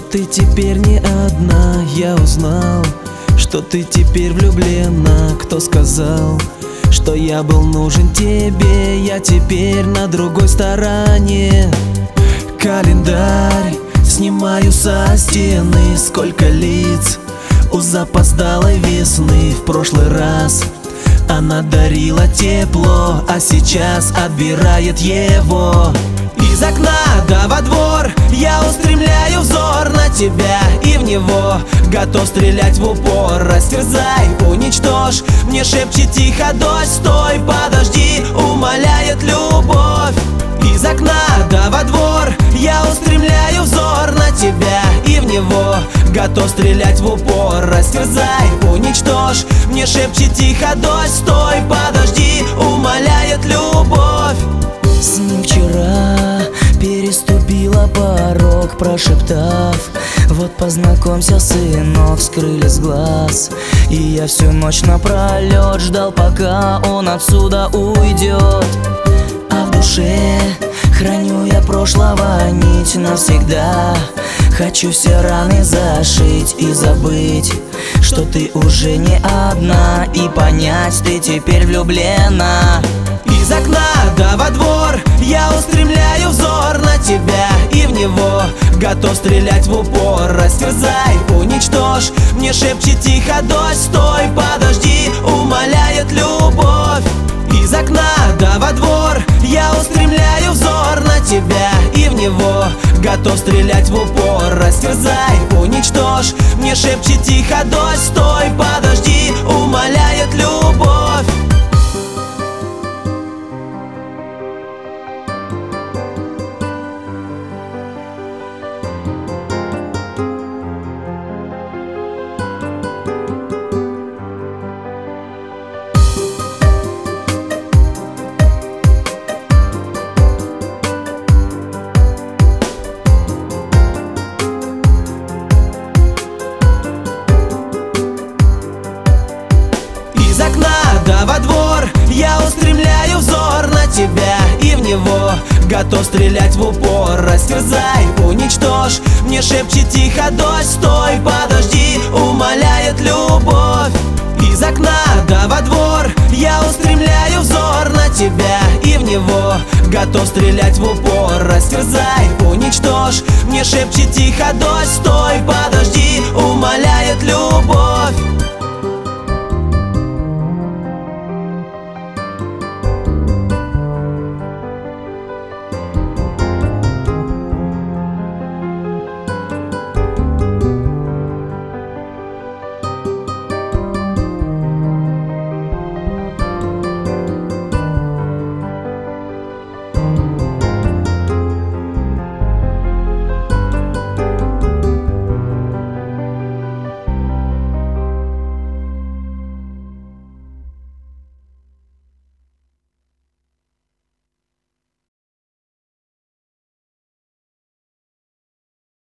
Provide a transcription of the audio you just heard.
ты теперь не одна. Я узнал, что ты теперь влюблена. Кто сказал, что я был нужен тебе? Я теперь на другой стороне. Календарь снимаю со стены. Сколько лиц у запоздалой весны. В прошлый раз она дарила тепло, а сейчас отбирает его. Из окна да во двор я устремляю взор на тебя и в него. Готов стрелять в упор. Растерзай, уничтожь, мне шепчет тихо дождь. Стой, подожди, умоляет любовь. Из окна да во двор я устремляю взор на тебя и в него. Готов стрелять в упор. Растерзай, уничтожь, мне шепчет тихо дождь. Стой, подожди, умоляет любовь. С ним вчера переступила порог, прошептав: вот познакомься, сынок, скрыли с глаз. И я всю ночь напролет ждал, пока он отсюда уйдет. А в душе храню я прошлого нить навсегда. Хочу все раны зашить и забыть, что ты уже не одна, и понять, ты теперь влюблена. Из окна да во двор я устремляю взор на тебя и в него. Готов стрелять в упор. Растерзай, уничтожь, мне шепчет тихо дождь. Стой, подожди, умоляет любовь. Из окна да во двор я устремляю взор на тебя и в него. Готов стрелять в упор. Растерзай, уничтожь, мне шепчет тихо дождь. Стой, подожди, умоляет любовь. Из окна да во двор я устремляю взор на тебя и в него. Готов стрелять в упор. Растерзай, уничтожь, мне шепчет тихо дождь. Стой, подожди, умоляет любовь. Из окна да во двор я устремляю взор на тебя и в него. Готов стрелять в упор. Растерзай, уничтожь, мне шепчет тихо дождь. Стой, подожди, умоляет